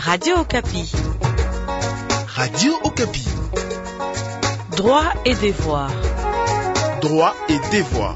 Radio Okapi. Radio Okapi. Droits et devoirs. Droits et devoirs.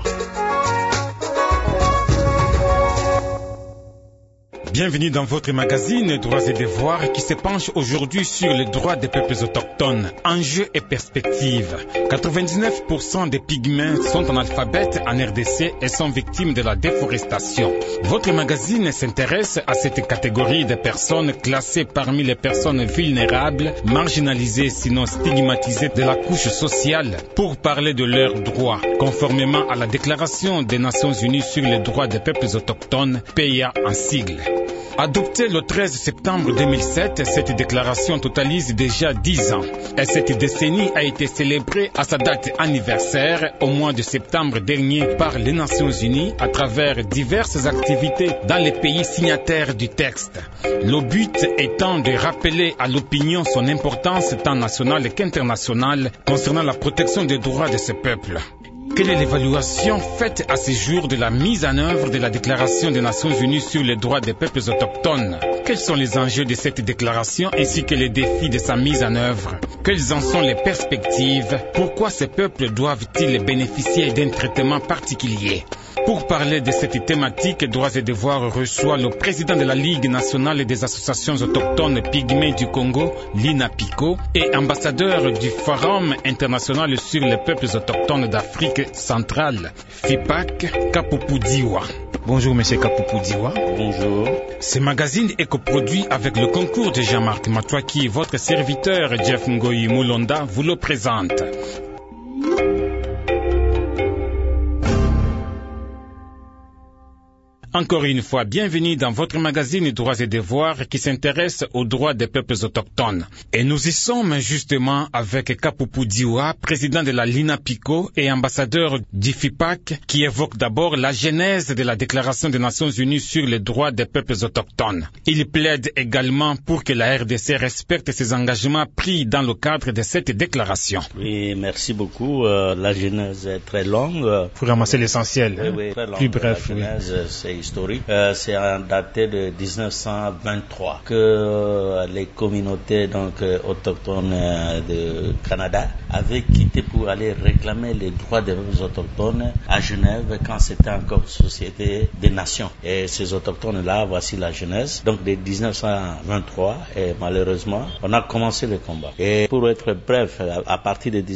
Bienvenue dans votre magazine Droits et devoirs qui se penche aujourd'hui sur les droits des peuples autochtones, enjeux et perspectives. 99% des pygmées sont analphabètes en RDC et sont victimes de la déforestation. Votre magazine s'intéresse à cette catégorie de personnes classées parmi les personnes vulnérables, marginalisées sinon stigmatisées de la couche sociale pour parler de leurs droits, conformément à la Déclaration des Nations Unies sur les droits des peuples autochtones, PIA en sigle. Adoptée le 13 septembre 2007, cette déclaration totalise déjà 10 ans. Et cette décennie a été célébrée à sa date anniversaire au mois de septembre dernier par les Nations Unies à travers diverses activités dans les pays signataires du texte. Le but étant de rappeler à l'opinion son importance tant nationale qu'internationale concernant la protection des droits de ce peuple. Quelle est l'évaluation faite à ce jour de la mise en œuvre de la Déclaration des Nations Unies sur les droits des peuples autochtones? Quels sont les enjeux de cette déclaration ainsi que les défis de sa mise en œuvre? Quelles en sont les perspectives? Pourquoi ces peuples doivent-ils bénéficier d'un traitement particulier? Pour parler de cette thématique, Droits et devoirs reçoit le président de la Ligue nationale des associations autochtones pygmées du Congo, l'INAPICO, et ambassadeur du Forum international sur les peuples autochtones d'Afrique centrale, FIPAC, Kapoupou Diwa. Bonjour monsieur Kapoupou Diwa. Bonjour. Ce magazine est coproduit avec le concours de Jean-Marc Matouaki. Votre serviteur Jeff Ngoyi Moulonda vous le présente. Encore une fois, bienvenue dans votre magazine Droits et devoirs qui s'intéresse aux droits des peuples autochtones. Et nous y sommes justement avec Kapoupou Diwa, président de la l'INAPICO et ambassadeur du FIPAC, qui évoque d'abord la genèse de la Déclaration des Nations Unies sur les droits des peuples autochtones. Il plaide également pour que la RDC respecte ses engagements pris dans le cadre de cette déclaration. Oui, merci beaucoup. La genèse est très longue. Pour ramasser l'essentiel, oui, très longue. Plus bref. La genèse, c'est historique. C'est daté de 1923 que les communautés autochtones de Canada avaient quitté pour aller réclamer les droits des peuples autochtones à Genève quand c'était encore Société des Nations. Et ces autochtones-là, voici la genèse. Donc de 1923, et malheureusement, on a commencé le combat. Et pour être bref, à partir de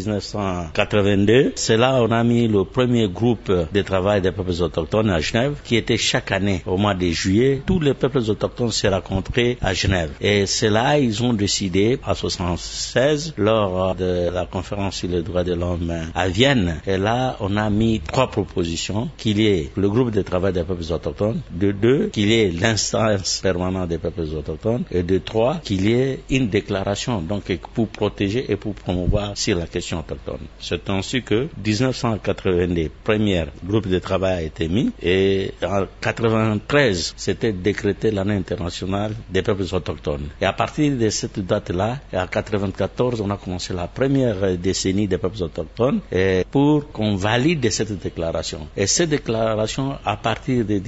1982, c'est là on a mis le premier groupe de travail des peuples autochtones à Genève, qui était chaque année, au mois de juillet, tous les peuples autochtones se rencontraient à Genève. Et c'est là ils ont décidé, en 1976, lors de la conférence sur les droits de l'homme à Vienne, et là, on a mis 3 propositions, qu'il y ait le groupe de travail des peuples autochtones, de 2, qu'il y ait l'instance permanente des peuples autochtones, et de 3, qu'il y ait une déclaration, donc pour protéger et pour promouvoir sur la question autochtone. C'est ainsi que 1982, premier groupe de travail a été mis, et en 1993, c'était décrété l'année internationale des peuples autochtones. Et à partir de cette date-là, en 1994, on a commencé la première décennie des peuples autochtones pour qu'on valide cette déclaration. Et cette déclaration, à partir de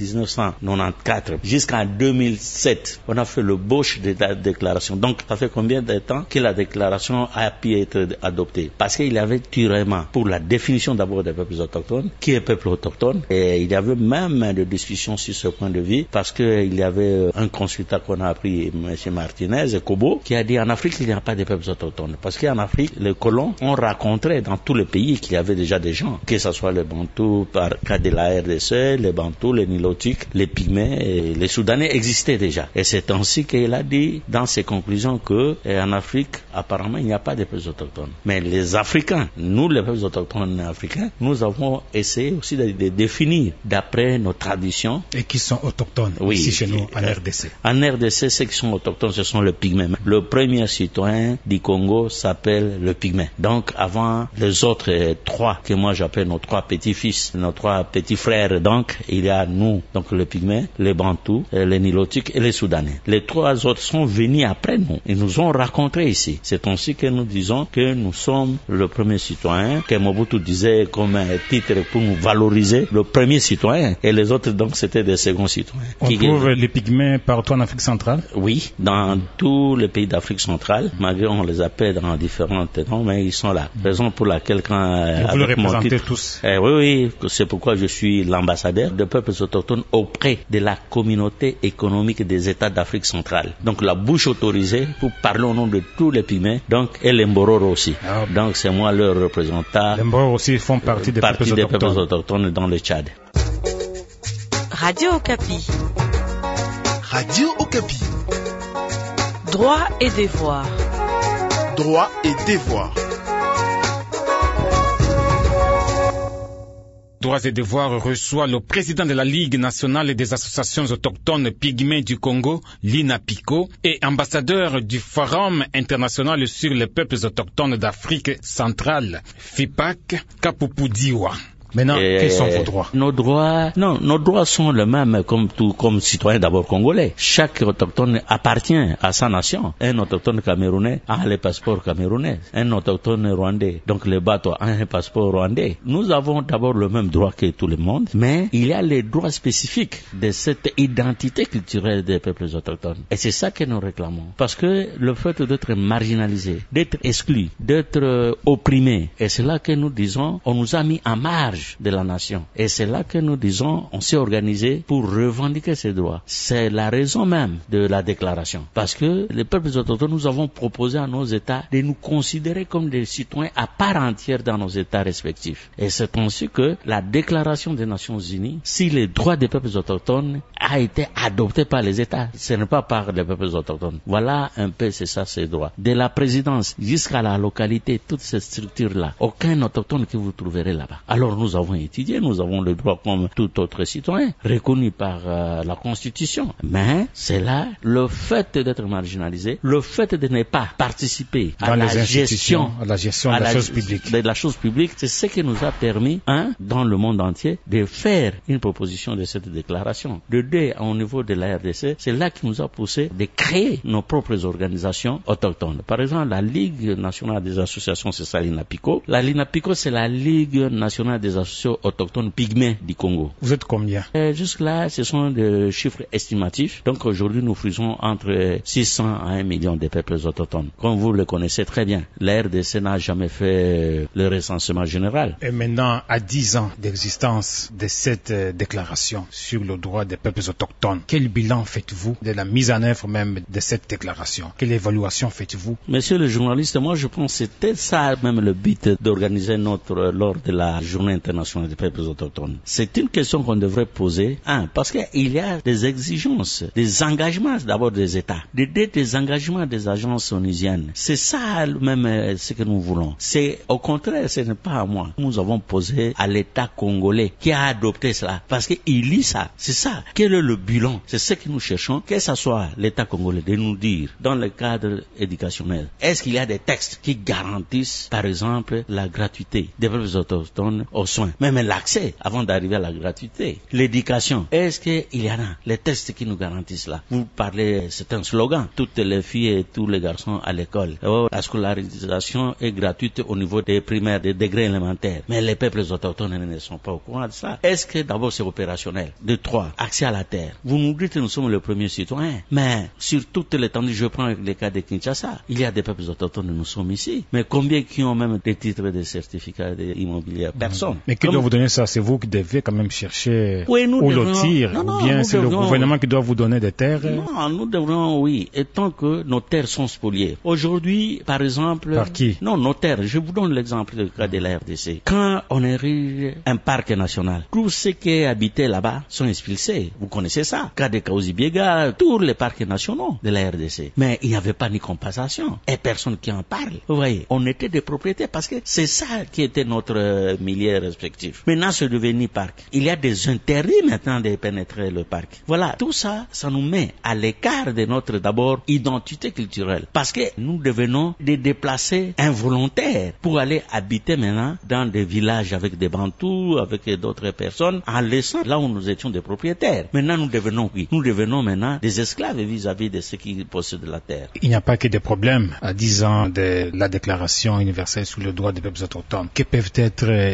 1994 jusqu'en 2007, on a fait le bauche de la déclaration. Donc, ça fait combien de temps que la déclaration a pu être adoptée? Parce qu'il y avait tueusement pour la définition d'abord des peuples autochtones, qui est peuple autochtone, et il y avait même des discussions sur ce point de vue, parce qu'il y avait un consultant qu'on a appris, M. Martinez Kobo, qui a dit en Afrique il n'y a pas de peuples autochtones, parce qu'en Afrique les colons ont rencontré dans tous les pays qu'il y avait déjà des gens, que ce soit les Bantous par cas de la RDC, les Bantous, les Nilotiques, les Pygmées, et les Soudanais existaient déjà. Et c'est ainsi qu'il a dit dans ses conclusions que en Afrique apparemment il n'y a pas de peuples autochtones. Mais les Africains, nous les peuples autochtones africains, nous avons essayé aussi de définir d'après nos traditions. Et qui sont autochtones ici chez nous en RDC. En RDC, ceux qui sont autochtones, ce sont les Pygmées. Le premier citoyen du Congo s'appelle le Pygmée. Donc avant les autres 3 que moi j'appelle nos 3 petits-fils, nos 3 petits frères, donc il y a nous, donc les Pygmées, les Bantous, les Nilotiques et les Soudanais. Les 3 autres sont venus après nous. Ils nous ont rencontrés ici. C'est ainsi que nous disons que nous sommes le premier citoyen, que Mobutu disait comme titre pour nous valoriser, le premier citoyen. Et les autres donc c'était des seconds citoyens. On trouve les pygmées partout en Afrique centrale? Oui, dans tous les pays d'Afrique centrale, malgré on les appelle dans différents noms, mais ils sont là. Raison pour laquelle vous les représentez tous? Oui, c'est pourquoi je suis l'ambassadeur des peuples autochtones auprès de la communauté économique des États d'Afrique centrale. Donc la bouche autorisée pour parler au nom de tous les pygmées, donc et les Mbororo aussi. Donc c'est moi leur représentant. Les Mbororo aussi font partie des peuples autochtones dans le Tchad. Radio Okapi. Radio Okapi. Droits et devoirs. Droits et devoirs. Droits et devoirs reçoit le président de la Ligue nationale des associations autochtones pygmées du Congo, l'INAPICO, et ambassadeur du Forum international sur les peuples autochtones d'Afrique centrale, FIPAC, Kapupoudiwa. Maintenant, quels sont vos droits? Nos droits sont les mêmes comme citoyen d'abord congolais. Chaque autochtone appartient à sa nation. Un autochtone camerounais a le passeport camerounais. Un autochtone rwandais, donc le bateau a un passeport rwandais. Nous avons d'abord le même droit que tout le monde, mais il y a les droits spécifiques de cette identité culturelle des peuples autochtones. Et c'est ça que nous réclamons. Parce que le fait d'être marginalisé, d'être exclu, d'être opprimé, et c'est là que nous disons, on nous a mis en marge de la nation. Et c'est là que nous disons, on s'est organisé pour revendiquer ces droits. C'est la raison même de la déclaration. Parce que les peuples autochtones, nous avons proposé à nos États de nous considérer comme des citoyens à part entière dans nos États respectifs. Et c'est ainsi que la déclaration des Nations Unies, si les droits des peuples autochtones a été adopté par les États, ce n'est pas par les peuples autochtones. Voilà un peu, c'est ça, ces droits. De la présidence jusqu'à la localité, toutes ces structures-là, aucun autochtone que vous trouverez là-bas. Alors nous avons étudié, nous avons le droit comme tout autre citoyen, reconnu par la Constitution. Mais c'est là le fait d'être marginalisé, le fait de ne pas participer à la gestion de la chose publique, c'est ce qui nous a permis, dans le monde entier, de faire une proposition de cette déclaration. De deux, au niveau de la RDC, c'est là qui nous a poussé de créer nos propres organisations autochtones. Par exemple, la Ligue nationale des associations, c'est ça l'INAPICO. La l'INAPICO, c'est la Ligue nationale des associations autochtones pygmées du Congo. Vous êtes combien? Jusque-là, ce sont des chiffres estimatifs. Donc aujourd'hui, nous faisons entre 600 à 1 million de peuples autochtones. Comme vous le connaissez très bien, la RDC n'a jamais fait le recensement général. Et maintenant, à 10 ans d'existence de cette déclaration sur le droit des peuples autochtones, quel bilan faites-vous de la mise en œuvre même de cette déclaration? Quelle évaluation faites-vous? Monsieur le journaliste, moi je pense que c'était ça même le but d'organiser lors de la journée internationale des peuples autochtones. C'est une question qu'on devrait poser, parce qu'il y a des exigences, des engagements d'abord des États, des engagements des agences onusiennes. C'est ça même ce que nous voulons. C'est au contraire, ce n'est pas à moi. Nous avons posé à l'État congolais qui a adopté cela, parce qu'il lit ça. C'est ça. Quel est le bilan? C'est ce que nous cherchons, que ce soit l'État congolais de nous dire dans le cadre éducationnel. Est-ce qu'il y a des textes qui garantissent, par exemple, la gratuité des peuples autochtones aux soins, même l'accès avant d'arriver à la gratuité? L'éducation, est-ce qu'il y en a les textes qui nous garantissent là? Vous parlez, c'est un slogan, toutes les filles et tous les garçons à l'école. La scolarisation est gratuite au niveau des primaires, des degrés élémentaires. Mais les peuples autochtones ne sont pas au courant de ça. Est-ce que d'abord c'est opérationnel? De 3, accès à la terre. Vous nous dites que nous sommes les premiers citoyens, mais sur toute l'étendue, je prends le cas de Kinshasa, il y a des peuples autochtones, nous sommes ici. Mais combien qui ont même des titres de certificats immobiliers? Personne. Mais qui doit vous donner ça? C'est vous qui devez quand même chercher où lotir, ou bien c'est le gouvernement qui doit vous donner des terres? Non, nous devrions, oui, et tant que nos terres sont spoliées. Aujourd'hui, par exemple... Par qui? Non, nos terres. Je vous donne l'exemple du cas de la RDC. Quand on érige un parc national, tous ceux qui habitaient là-bas sont expulsés. Vous connaissez ça? Cas de Kaouzi-Biega, tous les parcs nationaux de la RDC. Mais il n'y avait pas ni compensation. Et personne qui en parle. Vous voyez, on était des propriétaires parce que c'est ça qui était notre milieu respectif. Maintenant, c'est devenu parc. Il y a des interdits maintenant de pénétrer le parc. Voilà, tout ça, ça nous met à l'écart de notre, d'abord, identité culturelle. Parce que nous devenons des déplacés involontaires pour aller habiter maintenant dans des villages avec des Bantous, avec d'autres personnes, en laissant là où nous étions des propriétaires. Maintenant, nous devenons maintenant des esclaves vis-à-vis de ceux qui possèdent la terre. Il n'y a pas que des problèmes à 10 ans de la Déclaration universelle sur le droit des peuples autochtones. Que peuvent être des progrès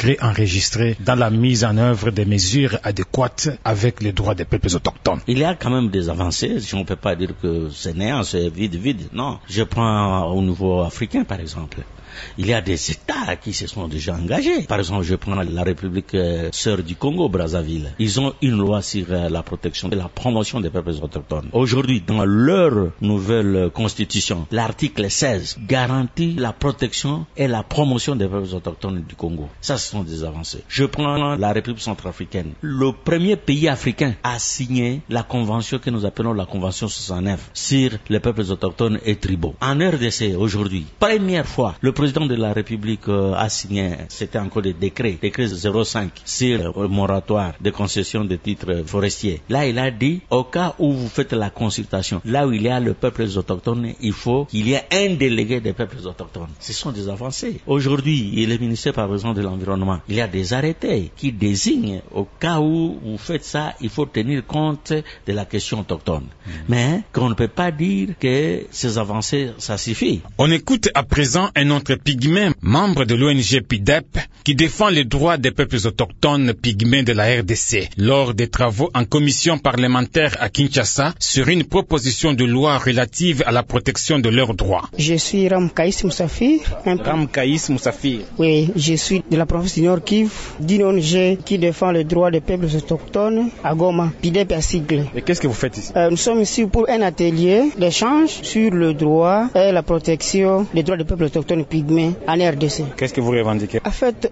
progrès enregistrés dans la mise en œuvre des mesures adéquates avec les droits des peuples autochtones? Il y a quand même des avancées. On ne peut pas dire que c'est néant, c'est vide. Non. Je prends au niveau africain, par exemple. Il y a des États qui se sont déjà engagés. Par exemple, je prends la République sœur du Congo, Brazzaville. Ils ont une loi sur la protection et la promotion des peuples autochtones. Aujourd'hui, dans leur nouvelle constitution, l'article 16 garantit la protection et la promotion des peuples autochtones du Congo. Ça, ce sont des avancées. Je prends la République centrafricaine. Le premier pays africain a signé la convention que nous appelons la convention 69 sur les peuples autochtones et tribaux. En RDC, aujourd'hui, première fois, le président de la République a signé, c'était encore des décrets 05 sur le moratoire de concession de titres forestiers. Là, il a dit, au cas où vous faites la consultation, là où il y a le peuple autochtone, il faut qu'il y ait un délégué des peuples autochtones. Ce sont des avancées. Aujourd'hui, il est ministère par exemple de l'environnement. Il y a des arrêtés qui désignent, au cas où vous faites ça, il faut tenir compte de la question autochtone. Mais qu'on ne peut pas dire que ces avancées, ça suffit. On écoute à présent un autre pygmée, membre de l'ONG PIDEP, qui défend les droits des peuples autochtones pygmées de la RDC, lors des travaux en commission parlementaire à Kinshasa sur une proposition de loi relative à la protection de leurs droits. Je suis Ramkaïs Moussafir. Ramkaïs Moussafir. Oui, je suis de la province du Nord Kivu, d'une ONG qui défend les droits des peuples autochtones à Goma, PIDEP à sigle. Et qu'est-ce que vous faites ici? Nous sommes ici pour un atelier d'échange sur le droit et la protection des droits des peuples autochtones pygmées en RDC. Qu'est-ce que vous revendiquez? En fait,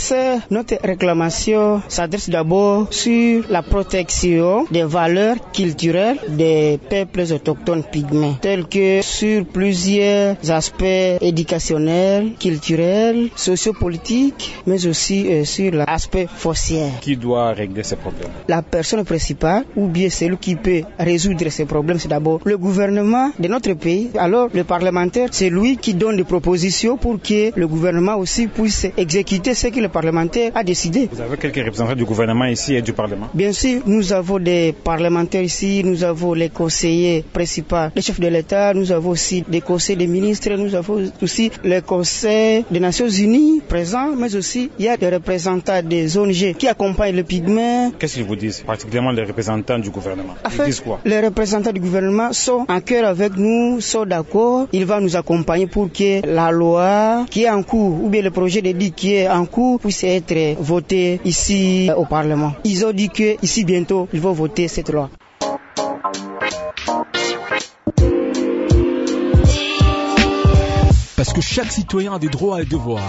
notre réclamation s'adresse d'abord sur la protection des valeurs culturelles des peuples autochtones pygmées, telles que sur plusieurs aspects éducationnels, culturels, sociopolitiques, mais aussi sur l'aspect foncier. Qui doit régler ces problèmes? La personne principale, ou bien celui qui peut résoudre ces problèmes, c'est d'abord le gouvernement de notre pays. Alors, le parlementaire, c'est lui qui donne des propositions pour que le gouvernement aussi puisse exécuter ce que le parlementaire a décidé. Vous avez quelques représentants du gouvernement ici et du Parlement? Bien sûr, nous avons des parlementaires ici, nous avons les conseillers principaux, les chefs de l'État, nous avons aussi des conseils des ministres, nous avons aussi les conseils des Nations Unies présents, mais aussi il y a des représentants des ONG qui accompagnent le pygmée. Qu'est-ce qu'ils vous disent, particulièrement les représentants du gouvernement? Ils disent quoi? Les représentants du gouvernement sont en cœur avec nous, sont d'accord, ils vont nous accompagner pour que la loi qui est en cours, ou bien le projet de loi qui est en cours, puisse être voté ici au Parlement. Ils ont dit que ici bientôt, ils vont voter cette loi. Parce que chaque citoyen a des droits et devoirs.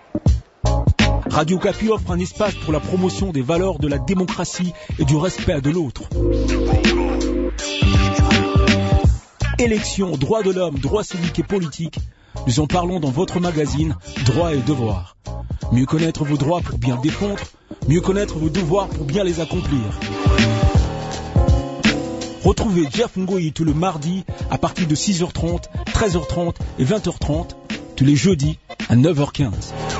Radio Okapi offre un espace pour la promotion des valeurs de la démocratie et du respect de l'autre. Élections, droits de l'homme, droits civiques et politiques, nous en parlons dans votre magazine Droits et devoirs. Mieux connaître vos droits pour bien défendre, mieux connaître vos devoirs pour bien les accomplir. Retrouvez Jeff Ngoyi tous le mardi à partir de 6h30, 13h30 et 20h30, tous les jeudis à 9h15.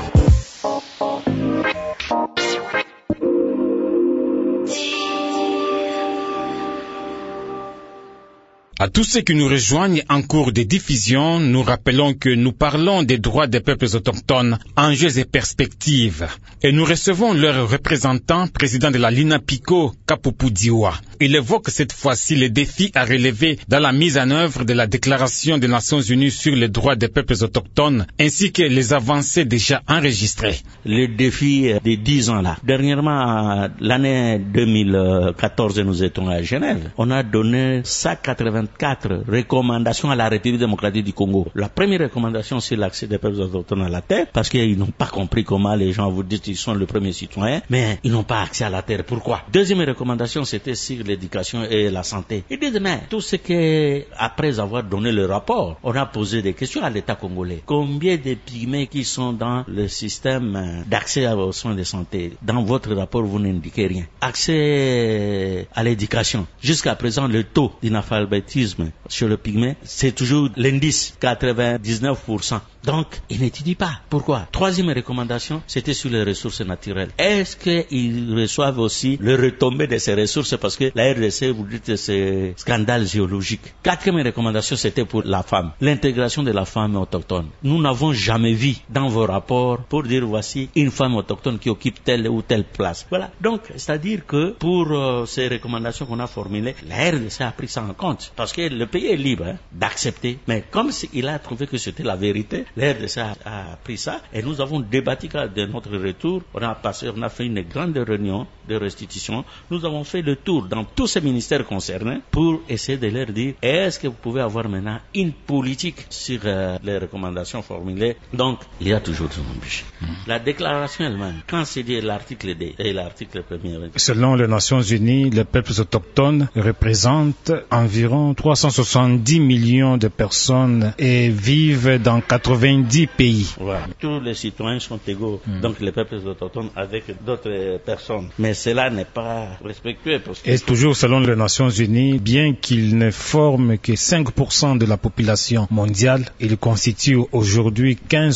À tous ceux qui nous rejoignent en cours de diffusion, nous rappelons que nous parlons des droits des peuples autochtones, enjeux et perspectives. Et nous recevons leur représentant, président de la Linapico, Kapupu Diwa. Il évoque cette fois-ci les défis à relever dans la mise en œuvre de la Déclaration des Nations Unies sur les droits des peuples autochtones, ainsi que les avancées déjà enregistrées. Les défis des 10 ans là. Dernièrement, l'année 2014, nous étions à Genève. On a donné 184 recommandations à la République démocratique du Congo. La première recommandation, c'est l'accès des peuples autochtones à la terre, parce qu'ils n'ont pas compris comment les gens vous disent qu'ils sont le premier citoyen, mais ils n'ont pas accès à la terre. Pourquoi? Deuxième recommandation, c'était sur l'éducation et la santé. Et demain, tout ce que, après avoir donné le rapport, on a posé des questions à l'État congolais. Combien de pygmées qui sont dans le système d'accès aux soins de santé? Dans votre rapport, vous n'indiquez rien. Accès à l'éducation. Jusqu'à présent, le taux d'analphabétisme l'autisme chez le pygmée, c'est toujours l'indice, 99%. Donc, ils n'étudient pas. Pourquoi? Troisième recommandation, c'était sur les ressources naturelles. Est-ce qu'ils reçoivent aussi le retombé de ces ressources? Parce que la RDC, vous dites, c'est scandale géologique. Quatrième recommandation, c'était pour la femme. L'intégration de la femme autochtone. Nous n'avons jamais vu dans vos rapports pour dire voici une femme autochtone qui occupe telle ou telle place. Voilà. Donc, c'est-à-dire que pour ces recommandations qu'on a formulées, la RDC a pris ça en compte. Parce que le pays est libre d'accepter. Mais comme il a trouvé que c'était la vérité, la RDC a pris ça et nous avons débattu de notre retour. On a fait une grande réunion de restitution. Nous avons fait le tour dans tous ces ministères concernés pour essayer de leur dire est-ce que vous pouvez avoir maintenant une politique sur les recommandations formulées. Donc, il y a toujours son but. La déclaration elle-même, quand c'est dit l'article D et l'article 1er. Selon les Nations Unies, les peuples autochtones représentent environ 370 millions de personnes et vivent dans 90 pays. Voilà. Tous les citoyens sont égaux, donc les peuples autochtones avec d'autres personnes. Mais cela n'est pas respectueux. Parce que... Et toujours selon les Nations Unies, bien qu'ils ne forment que 5% de la population mondiale, ils constituent aujourd'hui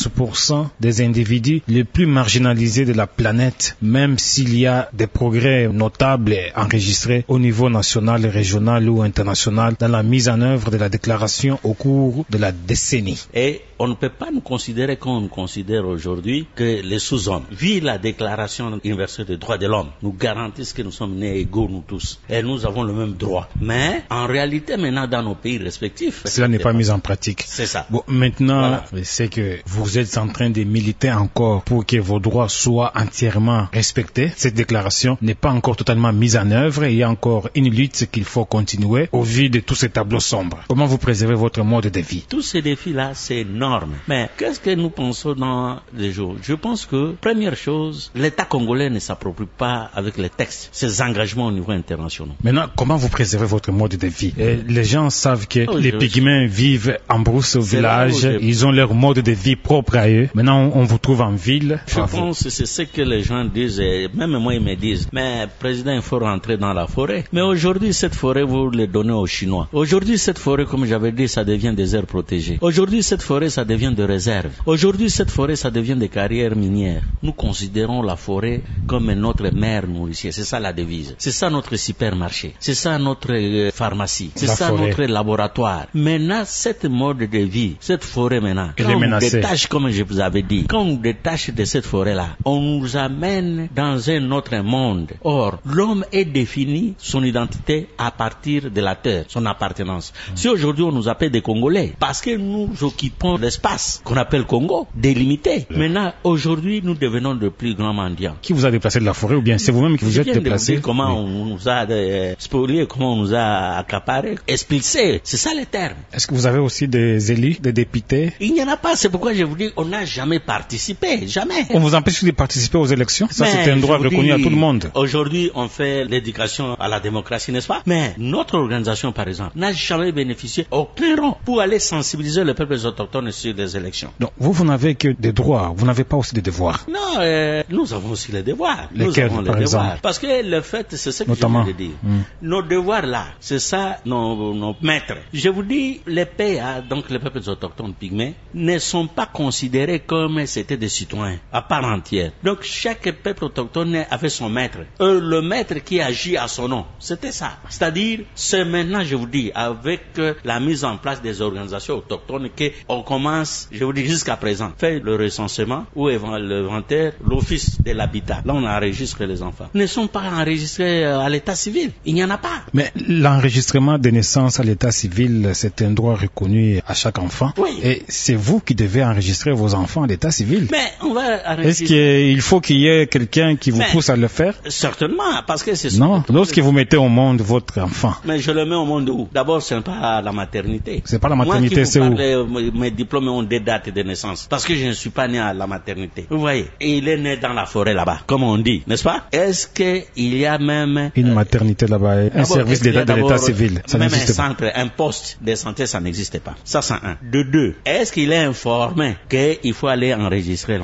15% des individus les plus marginalisés de la planète, même s'il y a des progrès notables enregistrés au niveau national, régional ou international dans la mise en œuvre de la déclaration au cours de la décennie. Et on ne peut pas nous considérer comme on nous considère aujourd'hui que les sous-hommes. Vu la déclaration universelle des droits de l'homme, nous garantissent que nous sommes nés égaux, nous tous. Et nous avons le même droit. Mais, en réalité, maintenant, dans nos pays respectifs... Cela n'est pas mis en pratique. C'est ça. Bon, maintenant, je sais que vous êtes en train de militer encore pour que vos droits soient entièrement respectés. Cette déclaration n'est pas encore totalement mise en œuvre et il y a encore une lutte qu'il faut continuer au vu de tous ces tableaux sombres. Comment vous préservez votre mode de vie? Tous ces défis-là, c'est énorme. Mais qu'est-ce que nous pensons dans les jours? Je pense que, première chose, l'État congolais ne s'approprie pas avec les textes, ses engagements au niveau international. Maintenant, comment vous préservez votre mode de vie? Les gens savent que les pygmées vivent en brousse au village, ils ont leur mode de vie propre à eux. Maintenant, on vous trouve en ville. Je pense que c'est ce que les gens disent, et même moi ils me disent, mais président, il faut rentrer dans la forêt. Mais aujourd'hui, cette forêt, vous les donnez aux Chinois. Aujourd'hui, cette forêt, comme j'avais dit, ça devient des aires protégées. Aujourd'hui, cette forêt, ça devient de réserve. Aujourd'hui, cette forêt, ça devient des carrières minières. Nous considérons la forêt comme notre mère nourricière. C'est ça la devise. C'est ça notre supermarché. C'est ça notre pharmacie. C'est ça notre laboratoire. Maintenant, cette mode de vie, cette forêt maintenant, quand on détache, comme je vous avais dit, quand on détache de cette forêt-là, on nous amène dans un autre monde. Or, l'homme est défini son identité à partir de la terre, son appartenance. Si aujourd'hui on nous appelle des Congolais, parce que nous occupons l'espace qu'on appelle Congo, délimité. Maintenant, aujourd'hui, nous devenons de plus grands mendiants. Qui vous a déplacé de la forêt ou bien c'est vous-même qui vous êtes déplacé? Comment on nous a spoliés, comment on nous a accaparés, expulsés. C'est ça le terme. Est-ce que vous avez aussi des élus, des députés? Il n'y en a pas. C'est pourquoi je vous dis, on n'a jamais participé. Jamais. On vous empêche de participer aux élections? Ça, c'est un droit reconnu à tout le monde. Aujourd'hui, on fait l'éducation à la démocratie, n'est-ce pas? Mais notre organisation, par exemple, n'a jamais bénéficié aucun rang pour aller sensibiliser le peuple autochtone sur les élections. Donc, vous n'avez que des droits, vous n'avez pas aussi des devoirs? Non, nous avons aussi les devoirs. Lesquels, nous avons les devoirs. Parce que le fait, c'est ce que notamment, je viens de dire. Nos devoirs là, c'est ça nos maîtres. Je vous dis, les PA, donc les peuples autochtones pygmées, ne sont pas considérés comme c'était des citoyens à part entière. Donc chaque peuple autochtone avait son maître. Le maître qui agit à son nom, c'était ça. C'est-à-dire, c'est maintenant, je vous dis, avec la mise en place des organisations autochtones qu'on commence, je vous dis jusqu'à présent, faire le recensement ou l'inventaire, l'office de l'habitat. Là, on enregistre les enfants. Ils ne sont pas enregistrés à l'état civil. Il n'y en a pas. Mais l'enregistrement des naissances à l'état civil, c'est un droit reconnu à chaque enfant. Oui. Et c'est vous qui devez enregistrer vos enfants à l'état civil. Mais on va enregistrer. Est-ce qu'il faut qu'il y ait quelqu'un qui vous pousse à le faire? Certainement, parce que c'est... Non, lorsque vous mettez au monde votre enfant. Mais je le mets au monde où? D'abord, ce n'est pas la maternité. C'est pas la maternité, c'est où? Mes diplômes ont des dates de naissance. Parce que je ne suis pas né à la maternité. Vous voyez, il est né dans la forêt là-bas, comme on dit, n'est-ce pas? Est-ce qu'il y a même... une maternité là-bas, un service de l'état civil? Ça même un n'existe pas. centre, un poste de santé, ça n'existe pas. Ça, c'est un. De deux, est-ce qu'il est informé qu'il faut aller enregistrer l'enfant?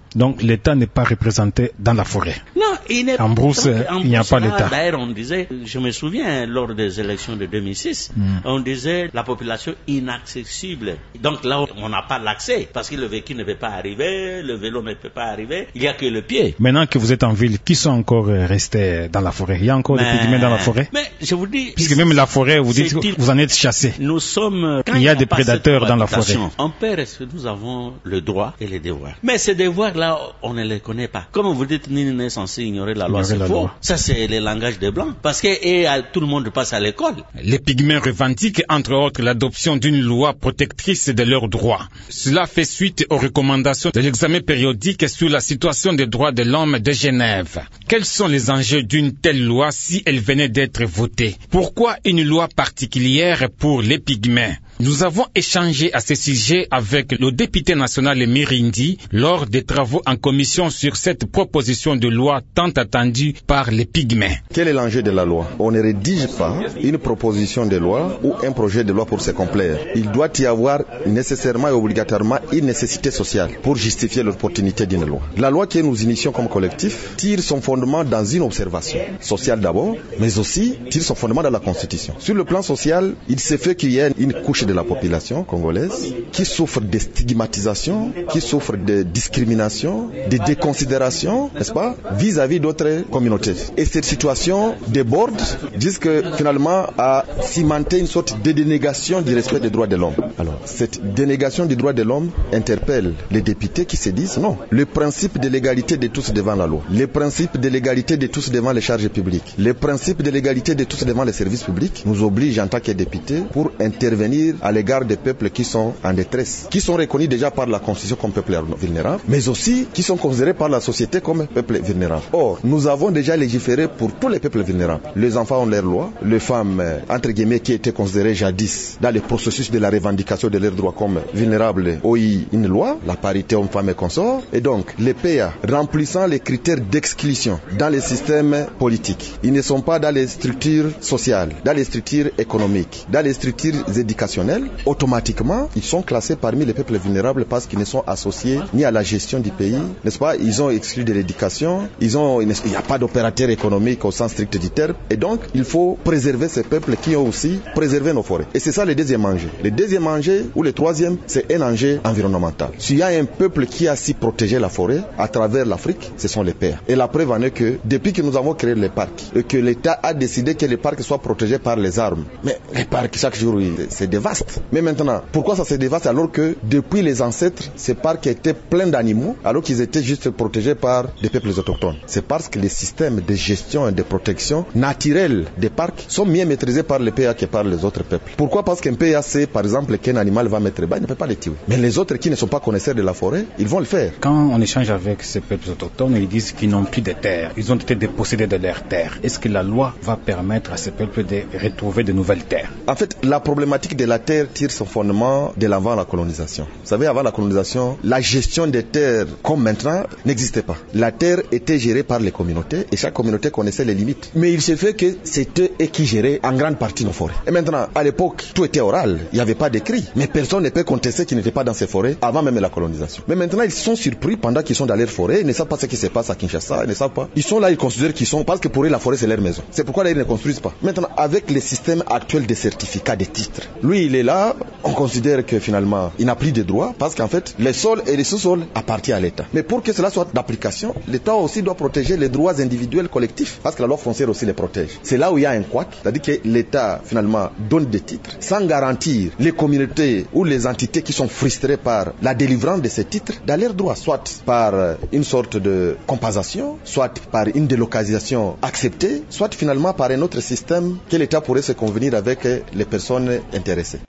Donc l'État n'est pas représenté dans la forêt. Non, il n'est pas. En brousse, il n'y a pas l'État. D'ailleurs, on disait, je me souviens, lors des élections de 2006, on disait la population inaccessible. Donc là, on n'a pas l'accès, parce que le véhicule ne peut pas arriver, le vélo ne peut pas arriver, il n'y a que le pied. Maintenant que vous êtes en ville, qui sont encore restés dans la forêt? Il y a encore des pygmées dans la forêt? Mais je vous dis... Puisque même la forêt, vous dites que vous en êtes chassés. Nous sommes... Il y a des prédateurs dans la forêt. On peut rester, nous avons le droit et les devoirs. Mais ces devoirs-là, on ne les connaît pas. Comme vous dites, nul n'est censé ignorer la loi, c'est faux. Ça, c'est le langage des Blancs. Parce que tout le monde passe à l'école. Les pygmées revendiquent, entre autres, l'adoption d'une loi protectrice de leurs droits. Cela fait suite aux recommandations de l'examen périodique sur la situation des droits de l'homme de Genève. Quels sont les enjeux d'une telle loi si elle venait d'être votée? Pourquoi une loi particulière pour les pygmées? Nous avons échangé à ce sujet avec le député national Mirindi lors des travaux en commission sur cette proposition de loi tant attendue par les pygmées. Quel est l'enjeu de la loi? On ne rédige pas une proposition de loi ou un projet de loi pour se complaire. Il doit y avoir nécessairement et obligatoirement une nécessité sociale pour justifier l'opportunité d'une loi. La loi que nous initions comme collectif tire son fondement dans une observation sociale d'abord, mais aussi tire son fondement dans la Constitution. Sur le plan social, il se fait qu'il y ait une couche de la population congolaise qui souffre de stigmatisation, qui souffre de discrimination, de déconsidération, n'est-ce pas, vis-à-vis d'autres communautés. Et cette situation déborde jusque finalement à cimenter une sorte de dénégation du respect des droits de l'homme. Alors, cette dénégation des droits de l'homme interpelle les députés qui se disent non, le principe de l'égalité de tous devant la loi, le principe de l'égalité de tous devant les charges publiques, le principe de l'égalité de tous devant les services publics nous oblige en tant que députés pour intervenir à l'égard des peuples qui sont en détresse, qui sont reconnus déjà par la Constitution comme peuple vulnérable, mais aussi qui sont considérés par la société comme peuple vulnérable. Or, nous avons déjà légiféré pour tous les peuples vulnérables. Les enfants ont leurs lois, les femmes, entre guillemets, qui étaient considérées jadis dans le processus de la revendication de leurs droits comme vulnérables, ont eu une loi, la parité homme-femme et consort, et donc les PA remplissant les critères d'exclusion dans les systèmes politiques. Ils ne sont pas dans les structures sociales, dans les structures économiques, dans les structures éducationnelles. Automatiquement, ils sont classés parmi les peuples vulnérables parce qu'ils ne sont associés ni à la gestion du pays, n'est-ce pas? Ils sont exclus de l'éducation, il n'y a pas d'opérateur économique au sens strict du terme, et donc il faut préserver ces peuples qui ont aussi préservé nos forêts. Et c'est ça le deuxième enjeu. Le deuxième enjeu, ou le troisième, c'est un enjeu environnemental. S'il y a un peuple qui a si protégé la forêt à travers l'Afrique, ce sont les pères. Et la preuve en est que depuis que nous avons créé les parcs, et que l'État a décidé que les parcs soient protégés par les armes, mais les parcs chaque jour, c'est dévaste. Mais maintenant, pourquoi ça se dévaste alors que depuis les ancêtres, ces parcs étaient pleins d'animaux alors qu'ils étaient juste protégés par des peuples autochtones? C'est parce que les systèmes de gestion et de protection naturelle des parcs sont mieux maîtrisés par les PA que par les autres peuples. Pourquoi? Parce qu'un PA sait par exemple qu'un animal va mettre bas, il ne peut pas le tuer. Mais les autres qui ne sont pas connaisseurs de la forêt, ils vont le faire. Quand on échange avec ces peuples autochtones, ils disent qu'ils n'ont plus de terres. Ils ont été dépossédés de leurs terres. Est-ce que la loi va permettre à ces peuples de retrouver de nouvelles terres? En fait, la problématique de la terre tire son fondement de l'avant la colonisation. Vous savez, avant la colonisation, la gestion des terres comme maintenant n'existait pas. La terre était gérée par les communautés et chaque communauté connaissait les limites. Mais il se fait que c'était eux qui géraient en grande partie nos forêts. Et maintenant, à l'époque, tout était oral. Il n'y avait pas d'écrit. Mais personne ne peut contester qu'ils n'étaient pas dans ces forêts avant même la colonisation. Mais maintenant, ils sont surpris pendant qu'ils sont dans leurs forêts. Ils ne savent pas ce qui se passe à Kinshasa. Ils ne savent pas. Ils sont là, ils considèrent qu'ils sont parce que pour eux, la forêt, c'est leur maison. C'est pourquoi là, ils ne construisent pas. Maintenant, avec les systèmes actuels de certificats, de titres, lui, il est là. On considère que finalement, il n'a plus de droits parce qu'en fait, les sols et les sous-sols appartiennent à l'État. Mais pour que cela soit d'application, l'État aussi doit protéger les droits individuels collectifs parce que la loi foncière aussi les protège. C'est là où il y a un couac, c'est-à-dire que l'État finalement donne des titres sans garantir les communautés ou les entités qui sont frustrées par la délivrance de ces titres dans leurs droits, soit par une sorte de compensation, soit par une délocalisation acceptée, soit finalement par un autre système que l'État pourrait se convenir avec les personnes intéressées.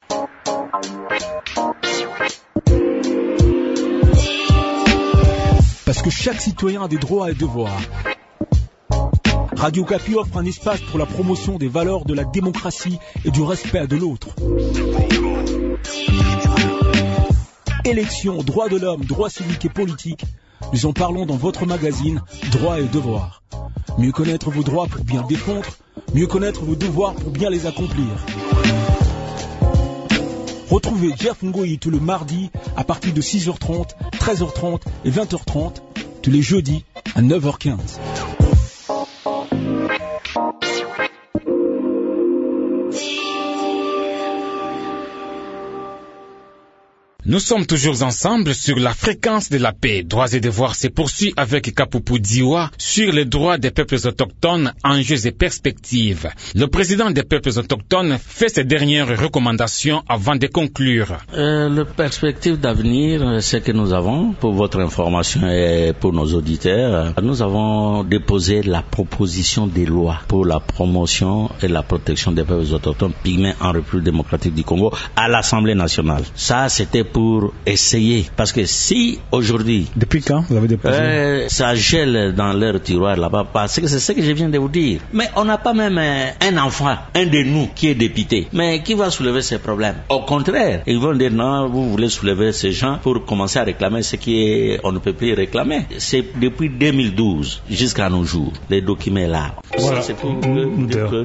Parce que chaque citoyen a des droits et devoirs. Radio Okapi offre un espace pour la promotion des valeurs de la démocratie et du respect de l'autre. Élections, droits de l'homme, droits civiques et politiques, nous en parlons dans votre magazine Droits et devoirs. Mieux connaître vos droits pour bien défendre, mieux connaître vos devoirs pour bien les accomplir. Retrouvez Jeff Ngoyi tout le mardi à partir de 6h30, 13h30 et 20h30 tous les jeudis à 9h15. Nous sommes toujours ensemble sur la fréquence de la paix. Droits et devoirs se poursuit avec Kapoupou Diwa sur les droits des peuples autochtones, enjeux et perspectives. Le président des peuples autochtones fait ses dernières recommandations avant de conclure. La perspective d'avenir, c'est que nous avons, pour votre information et pour nos auditeurs, nous avons déposé la proposition des lois pour la promotion et la protection des peuples autochtones pygmées en République démocratique du Congo à l'Assemblée nationale. Ça, c'était pour essayer, parce que si aujourd'hui... Depuis quand vous avez déposé? Ça gèle dans leur tiroir là-bas, parce que c'est ce que je viens de vous dire. Mais on n'a pas même un enfant, un de nous qui est député, mais qui va soulever ces problèmes. Au contraire, ils vont dire non, vous voulez soulever ces gens pour commencer à réclamer ce qui est, on ne peut plus réclamer. C'est depuis 2012 jusqu'à nos jours, les documents là. Voilà. Ça, c'est pour nous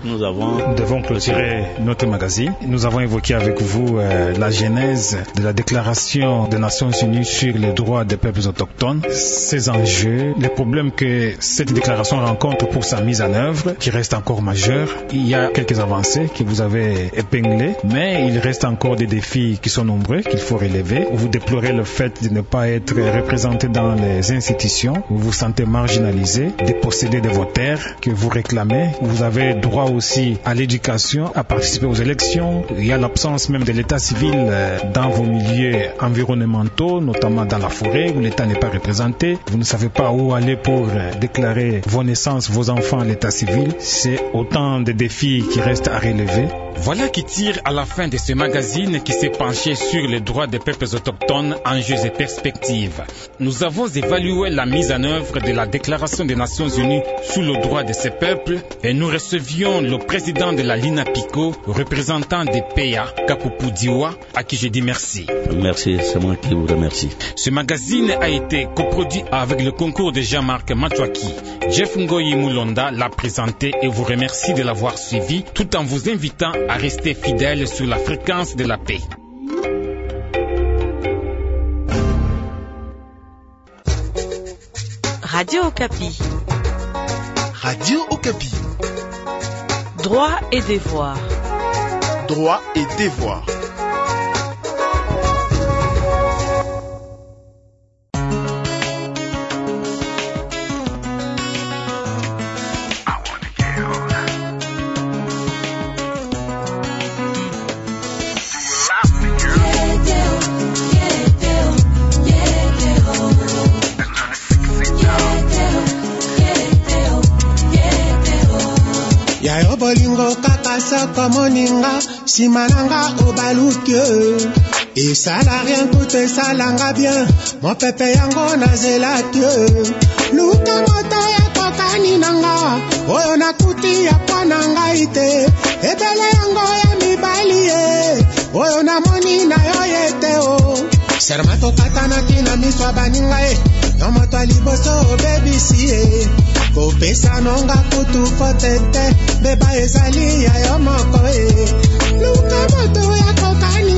devons clôturer notre magazine. Nous avons évoqué avec vous la genèse de la déclaration des Nations Unies sur les droits des peuples autochtones, ses enjeux, les problèmes que cette déclaration rencontre pour sa mise en œuvre, qui reste encore majeure. Il y a quelques avancées que vous avez épinglées, mais il reste encore des défis qui sont nombreux, qu'il faut relever. Vous déplorez le fait de ne pas être représenté dans les institutions, vous vous sentez marginalisé, dépossédé de vos terres que vous réclamez. Vous avez droit aussi à l'éducation, à participer aux élections. Il y a l'absence même de l'état civil dans vos milieux environnementaux, notamment dans la forêt où l'État n'est pas représenté. Vous ne savez pas où aller pour déclarer vos naissances, vos enfants à l'état civil. C'est autant de défis qui restent à relever. Voilà qui tire à la fin de ce magazine qui s'est penché sur les droits des peuples autochtones, enjeux et perspectives. Nous avons évalué la mise en œuvre de la Déclaration des Nations Unies sur le droit de ces peuples et nous recevions le président de la Linapico, représentant des PA, Kapoupou Diwa, à qui je dis merci. Merci, c'est moi qui vous remercie. Ce magazine a été coproduit avec le concours de Jean-Marc Matouaki. Jeff Ngoyi Moulonda l'a présenté et vous remercie de l'avoir suivi tout en vous invitant à rester fidèle sur la fréquence de la paix. Radio Okapi. Radio Okapi. Droits et devoirs. Droits et devoirs. Yayo bolingo kaka soko moninga simananga obalukyo esala rien tout esalanga bien mon pepe yango nazelatyo luka moto ya kokani nanga oyo nakuti ya pananga ite ebele yango ya mibali oyo namoni na yo yete o sermato katana kina miswa baninga yo moto liboso bebisi kopesa nonga kutu fotete beba ezali ya yo moko luka moto ya kokani